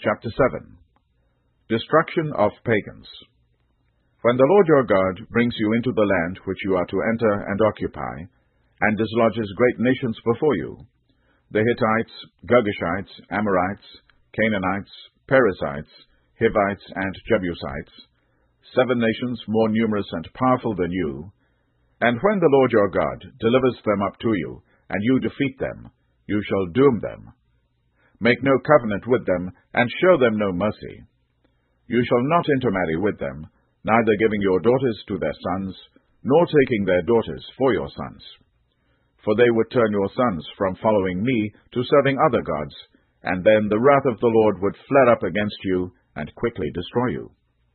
Chapter 7. Destruction of Pagans. When the Lord your God brings you into the land which you are to enter and occupy, and dislodges great nations before you, the Hittites, Girgashites, Amorites, Canaanites, Perizzites, Hivites, and Jebusites, 7 nations more numerous and powerful than you, and when the Lord your God delivers them up to you, and you defeat them, you shall doom them. Make no covenant with them, and show them no mercy. You shall not intermarry with them, neither giving your daughters to their sons, nor taking their daughters for your sons. For they would turn your sons from following me to serving other gods, and then the wrath of the Lord would flare up against you, and quickly destroy you.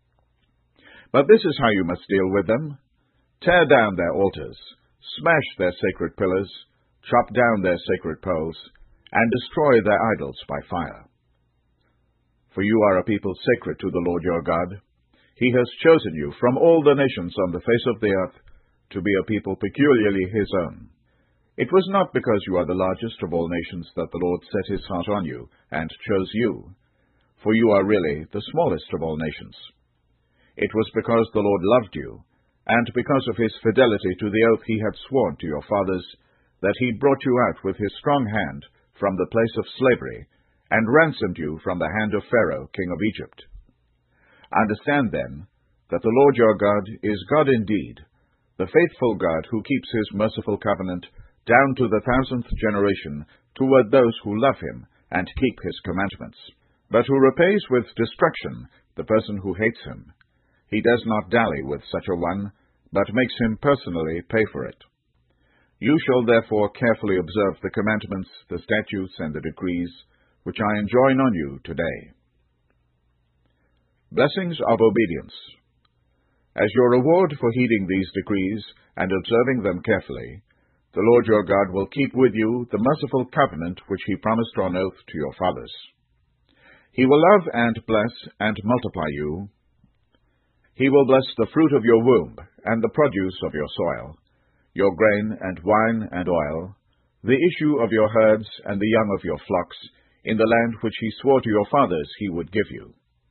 But this is how you must deal with them. Tear down their altars, smash their sacred pillars, chop down their sacred poles, and destroy their idols by fire. For you are a people sacred to the Lord your God. He has chosen you from all the nations on the face of the earth to be a people peculiarly his own. It was not because you are the largest of all nations that the Lord set his heart on you and chose you, for you are really the smallest of all nations. It was because the Lord loved you, and because of his fidelity to the oath he had sworn to your fathers, that he brought you out with his strong hand from the place of slavery, and ransomed you from the hand of Pharaoh, king of Egypt. Understand, then, that the Lord your God is God indeed, the faithful God who keeps his merciful covenant down to the 1,000th generation toward those who love him and keep his commandments, but who repays with destruction the person who hates him. He does not dally with such a one, but makes him personally pay for it. You shall therefore carefully observe the commandments, the statutes, and the decrees, which I enjoin on you today. Blessings of obedience. As your reward for heeding these decrees and observing them carefully, the Lord your God will keep with you the merciful covenant which he promised on oath to your fathers. He will love and bless and multiply you. He will bless the fruit of your womb and the produce of your soil, your grain and wine and oil, the issue of your herds and the young of your flocks, in the land which he swore to your fathers he would give you.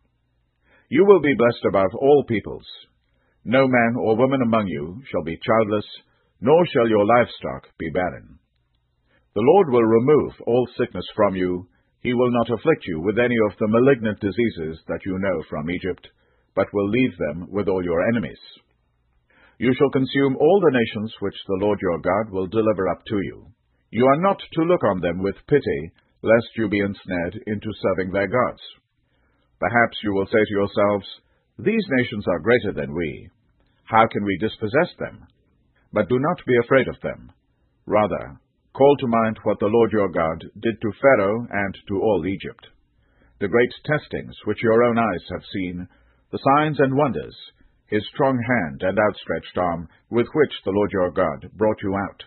You will be blessed above all peoples. No man or woman among you shall be childless, nor shall your livestock be barren. The Lord will remove all sickness from you. He will not afflict you with any of the malignant diseases that you know from Egypt, but will leave them with all your enemies. You shall consume all the nations which the Lord your God will deliver up to you. You are not to look on them with pity, lest you be ensnared into serving their gods. Perhaps you will say to yourselves, "These nations are greater than we. How can we dispossess them?" But do not be afraid of them. Rather, call to mind what the Lord your God did to Pharaoh and to all Egypt, the great testings which your own eyes have seen, the signs and wonders, his strong hand and outstretched arm, with which the Lord your God brought you out.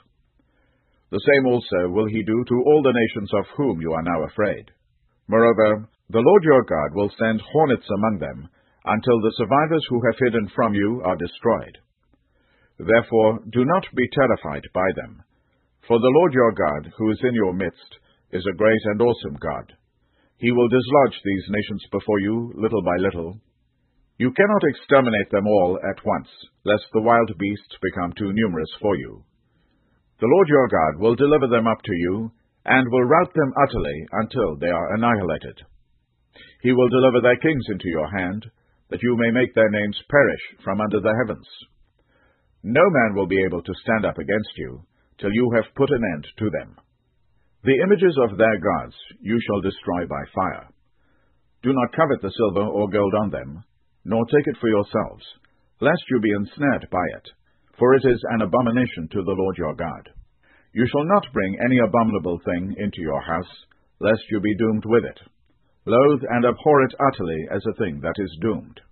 The same also will he do to all the nations of whom you are now afraid. Moreover, the Lord your God will send hornets among them, until the survivors who have hidden from you are destroyed. Therefore do not be terrified by them, for the Lord your God, who is in your midst, is a great and awesome God. He will dislodge these nations before you, little by little. You cannot exterminate them all at once, lest the wild beasts become too numerous for you. The Lord your God will deliver them up to you, and will rout them utterly until they are annihilated. He will deliver their kings into your hand, that you may make their names perish from under the heavens. No man will be able to stand up against you, till you have put an end to them. The images of their gods you shall destroy by fire. Do not covet the silver or gold on them, nor take it for yourselves, lest you be ensnared by it, for it is an abomination to the Lord your God. You shall not bring any abominable thing into your house, lest you be doomed with it. Loathe and abhor it utterly as a thing that is doomed.